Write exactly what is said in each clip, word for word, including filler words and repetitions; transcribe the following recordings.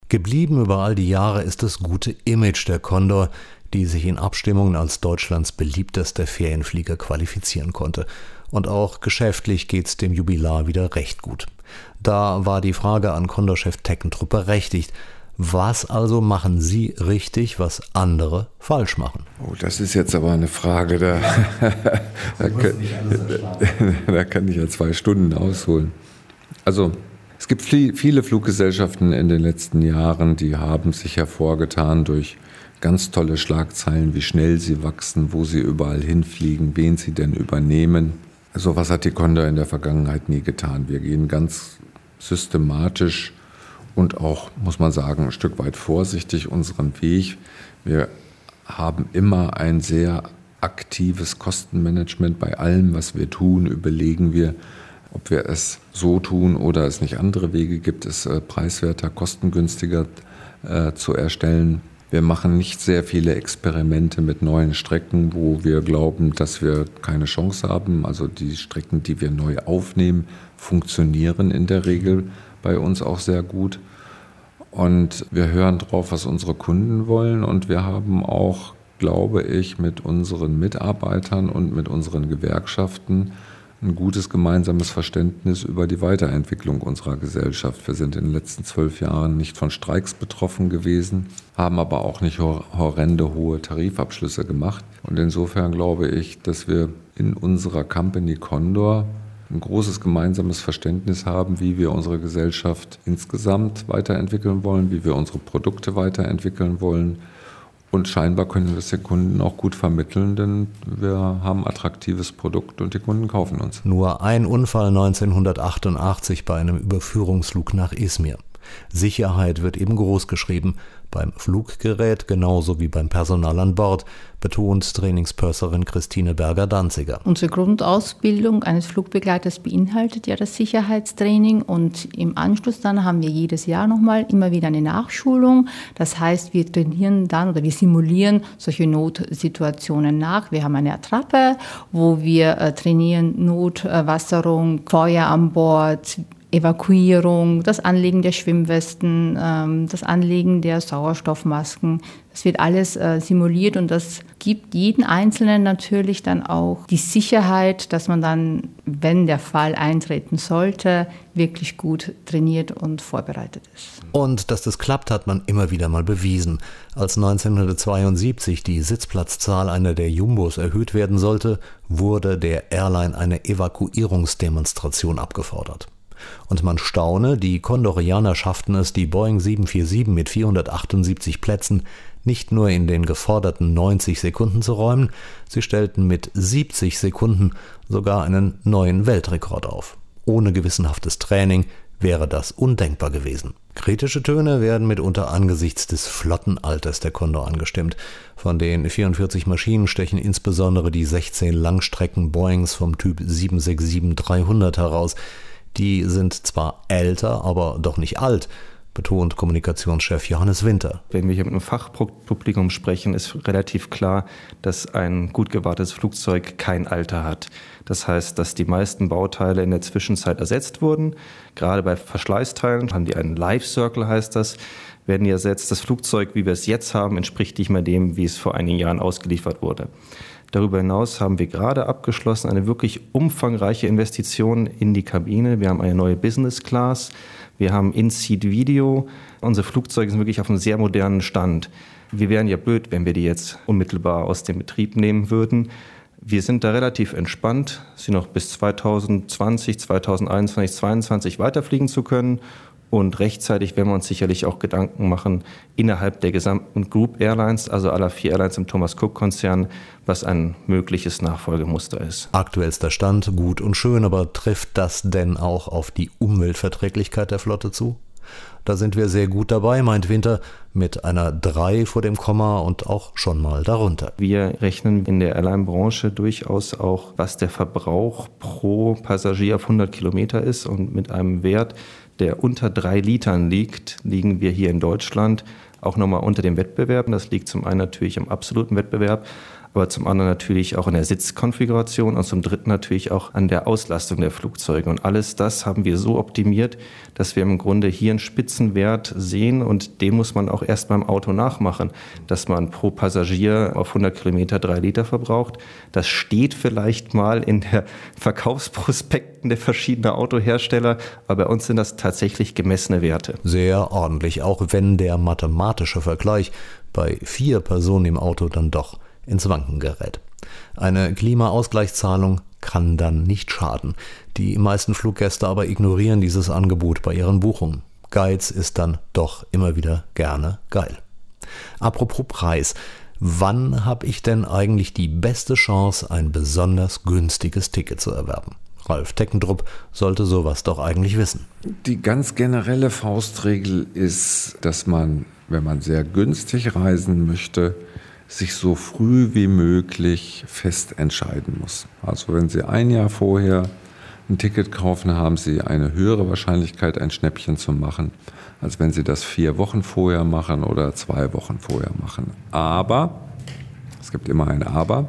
Geblieben über all die Jahre ist das gute Image der Condor, die sich in Abstimmungen als Deutschlands beliebtester Ferienflieger qualifizieren konnte. Und auch geschäftlich geht's dem Jubilar wieder recht gut. Da war die Frage an Condor-Chef Teckentrup berechtigt. Was also machen Sie richtig, was andere falsch machen? Oh, das ist jetzt aber eine Frage, da, da, kann, da kann ich ja zwei Stunden ausholen. Also es gibt viele Fluggesellschaften in den letzten Jahren, die haben sich hervorgetan durch ganz tolle Schlagzeilen, wie schnell sie wachsen, wo sie überall hinfliegen, wen sie denn übernehmen. So was hat die Condor in der Vergangenheit nie getan. Wir gehen ganz systematisch und auch, muss man sagen, ein Stück weit vorsichtig unseren Weg. Wir haben immer ein sehr aktives Kostenmanagement. Bei allem, was wir tun, überlegen wir, ob wir es so tun oder es nicht andere Wege gibt, es äh, preiswerter, kostengünstiger äh, zu erstellen. Wir machen nicht sehr viele Experimente mit neuen Strecken, wo wir glauben, dass wir keine Chance haben. Also die Strecken, die wir neu aufnehmen, funktionieren in der Regel bei uns auch sehr gut. Und wir hören drauf, was unsere Kunden wollen. Und wir haben auch, glaube ich, mit unseren Mitarbeitern und mit unseren Gewerkschaften ein gutes gemeinsames Verständnis über die Weiterentwicklung unserer Gesellschaft. Wir sind in den letzten zwölf Jahren nicht von Streiks betroffen gewesen, haben aber auch nicht horrende hohe Tarifabschlüsse gemacht. Und insofern glaube ich, dass wir in unserer Company Condor ein großes gemeinsames Verständnis haben, wie wir unsere Gesellschaft insgesamt weiterentwickeln wollen, wie wir unsere Produkte weiterentwickeln wollen. Und scheinbar können wir es den Kunden auch gut vermitteln, denn wir haben ein attraktives Produkt und die Kunden kaufen uns. Nur ein Unfall neunzehnhundertachtundachtzig bei einem Überführungsflug nach Izmir. Sicherheit wird eben groß geschrieben, beim Fluggerät genauso wie beim Personal an Bord, betont Trainingspurserin Christine Berger-Danziger. Unsere Grundausbildung eines Flugbegleiters beinhaltet ja das Sicherheitstraining und im Anschluss dann haben wir jedes Jahr nochmal immer wieder eine Nachschulung. Das heißt, wir trainieren dann oder wir simulieren solche Notsituationen nach. Wir haben eine Attrappe, wo wir äh, trainieren Notwasserung, Feuer an Bord, Evakuierung, das Anlegen der Schwimmwesten, ähm, das Anlegen der Sauerstoffmasken. Das wird alles äh, simuliert und das gibt jeden Einzelnen natürlich dann auch die Sicherheit, dass man dann, wenn der Fall eintreten sollte, wirklich gut trainiert und vorbereitet ist. Und dass das klappt, hat man immer wieder mal bewiesen. Als neunzehnhundertzweiundsiebzig die Sitzplatzzahl einer der Jumbos erhöht werden sollte, wurde der Airline eine Evakuierungsdemonstration abgefordert. Und man staune, die Condorianer schafften es, die Boeing sieben vier sieben mit vierhundertachtundsiebzig Plätzen nicht nur in den geforderten neunzig Sekunden zu räumen, sie stellten mit siebzig Sekunden sogar einen neuen Weltrekord auf. Ohne gewissenhaftes Training wäre das undenkbar gewesen. Kritische Töne werden mitunter angesichts des Flottenalters der Condor angestimmt. Von den vierundvierzig Maschinen stechen insbesondere die sechzehn Langstrecken-Boeings vom Typ sieben sechs sieben dreihundert heraus. Die sind zwar älter, aber doch nicht alt, betont Kommunikationschef Johannes Winter. Wenn wir hier mit einem Fachpublikum sprechen, ist relativ klar, dass ein gut gewartetes Flugzeug kein Alter hat. Das heißt, dass die meisten Bauteile in der Zwischenzeit ersetzt wurden. Gerade bei Verschleißteilen haben die einen Life Circle, heißt das, werden die ersetzt. Das Flugzeug, wie wir es jetzt haben, entspricht nicht mehr dem, wie es vor einigen Jahren ausgeliefert wurde. Darüber hinaus haben wir gerade abgeschlossen eine wirklich umfangreiche Investition in die Kabine. Wir haben eine neue Business Class, wir haben In-Seat-Video. Unsere Flugzeuge sind wirklich auf einem sehr modernen Stand. Wir wären ja blöd, wenn wir die jetzt unmittelbar aus dem Betrieb nehmen würden. Wir sind da relativ entspannt, sie noch bis zweitausendzwanzig, zweitausendeinundzwanzig, zweitausendzweiundzwanzig weiterfliegen zu können. Und rechtzeitig werden wir uns sicherlich auch Gedanken machen innerhalb der gesamten Group Airlines, also aller vier Airlines im Thomas Cook-Konzern, was ein mögliches Nachfolgemuster ist. Aktuellster Stand, gut und schön, aber trifft das denn auch auf die Umweltverträglichkeit der Flotte zu? Da sind wir sehr gut dabei, meint Winter, mit einer drei vor dem Komma und auch schon mal darunter. Wir rechnen in der Airline-Branche durchaus auch, was der Verbrauch pro Passagier auf hundert Kilometer ist und mit einem Wert, der unter drei Litern liegt, liegen wir hier in Deutschland auch nochmal unter dem Wettbewerb. Das liegt zum einen natürlich am absoluten Wettbewerb, aber zum anderen natürlich auch an der Sitzkonfiguration und zum dritten natürlich auch an der Auslastung der Flugzeuge. Und alles das haben wir so optimiert, dass wir im Grunde hier einen Spitzenwert sehen und den muss man auch erst beim Auto nachmachen, dass man pro Passagier auf hundert Kilometer drei Liter verbraucht. Das steht vielleicht mal in der Verkaufsprospekten der verschiedenen Autohersteller, aber bei uns sind das tatsächlich gemessene Werte. Sehr ordentlich, auch wenn der mathematische Vergleich bei vier Personen im Auto dann doch ins Wanken gerät. Eine Klimaausgleichszahlung kann dann nicht schaden. Die meisten Fluggäste aber ignorieren dieses Angebot bei ihren Buchungen. Geiz ist dann doch immer wieder gerne geil. Apropos Preis. Wann habe ich denn eigentlich die beste Chance, ein besonders günstiges Ticket zu erwerben? Ralf Teckendrup sollte sowas doch eigentlich wissen. Die ganz generelle Faustregel ist, dass man, wenn man sehr günstig reisen möchte, sich so früh wie möglich fest entscheiden muss. Also wenn Sie ein Jahr vorher ein Ticket kaufen, haben Sie eine höhere Wahrscheinlichkeit, ein Schnäppchen zu machen, als wenn Sie das vier Wochen vorher machen oder zwei Wochen vorher machen. Aber, es gibt immer ein Aber,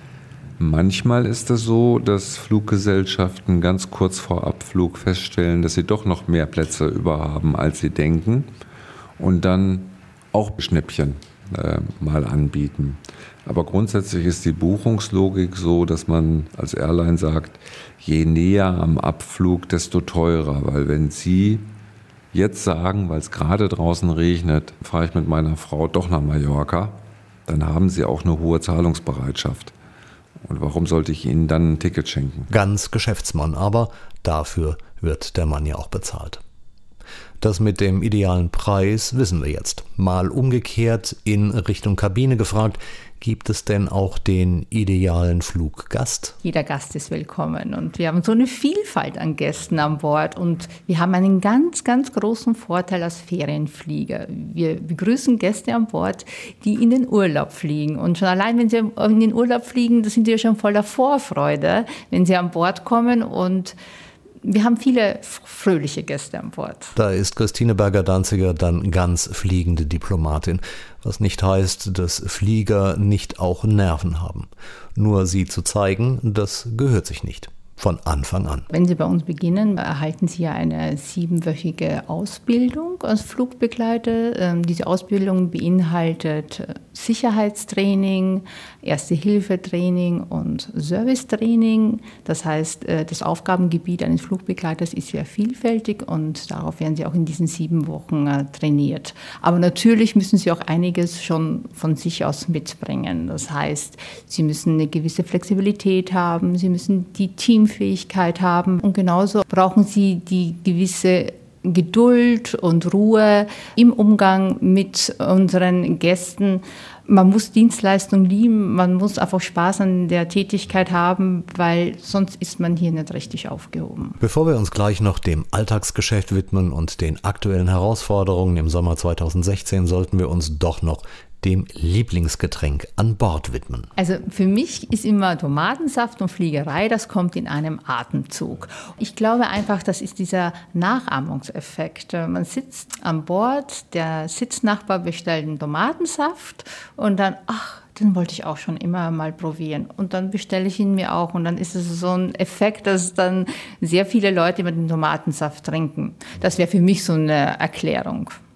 manchmal ist es so, dass Fluggesellschaften ganz kurz vor Abflug feststellen, dass sie doch noch mehr Plätze über haben, als sie denken und dann auch Schnäppchen äh, mal anbieten. Aber grundsätzlich ist die Buchungslogik so, dass man als Airline sagt, je näher am Abflug, desto teurer, weil wenn Sie jetzt sagen, weil es gerade draußen regnet, fahre ich mit meiner Frau doch nach Mallorca, dann haben Sie auch eine hohe Zahlungsbereitschaft. Und warum sollte ich Ihnen dann ein Ticket schenken? Ganz Geschäftsmann, aber dafür wird der Mann ja auch bezahlt. Das mit dem idealen Preis wissen wir jetzt. Mal umgekehrt in Richtung Kabine gefragt, gibt es denn auch den idealen Fluggast? Jeder Gast ist willkommen und wir haben so eine Vielfalt an Gästen an Bord und wir haben einen ganz, ganz großen Vorteil als Ferienflieger. Wir begrüßen Gäste an Bord, die in den Urlaub fliegen und schon allein, wenn sie in den Urlaub fliegen, da sind sie ja schon voller Vorfreude, wenn sie an Bord kommen und wir haben viele fröhliche Gäste an Bord. Da ist Christine Berger-Danziger dann ganz fliegende Diplomatin, was nicht heißt, dass Flieger nicht auch Nerven haben. Nur sie zu zeigen, das gehört sich nicht. Von Anfang an. Wenn Sie bei uns beginnen, erhalten Sie ja eine siebenwöchige Ausbildung als Flugbegleiter. Diese Ausbildung beinhaltet Sicherheitstraining, Erste-Hilfe-Training und Servicetraining. Das heißt, das Aufgabengebiet eines Flugbegleiters ist sehr vielfältig und darauf werden Sie auch in diesen sieben Wochen trainiert. Aber natürlich müssen Sie auch einiges schon von sich aus mitbringen. Das heißt, Sie müssen eine gewisse Flexibilität haben, Sie müssen die Teamfähigkeit haben und genauso brauchen Sie die gewisse Geduld und Ruhe im Umgang mit unseren Gästen. Man muss Dienstleistung lieben, man muss einfach Spaß an der Tätigkeit haben, weil sonst ist man hier nicht richtig aufgehoben. Bevor wir uns gleich noch dem Alltagsgeschäft widmen und den aktuellen Herausforderungen im Sommer zweitausendsechzehn, sollten wir uns doch noch dem Lieblingsgetränk an Bord widmen. Also für mich ist immer Tomatensaft und Fliegerei, das kommt in einem Atemzug. Ich glaube einfach, das ist dieser Nachahmungseffekt. Man sitzt an Bord, der Sitznachbar bestellt einen Tomatensaft und dann, ach, den wollte ich auch schon immer mal probieren. Und dann bestelle ich ihn mir auch. Und dann ist es so ein Effekt, dass dann sehr viele Leute immer den Tomatensaft trinken. Das wäre für mich so eine Erklärung.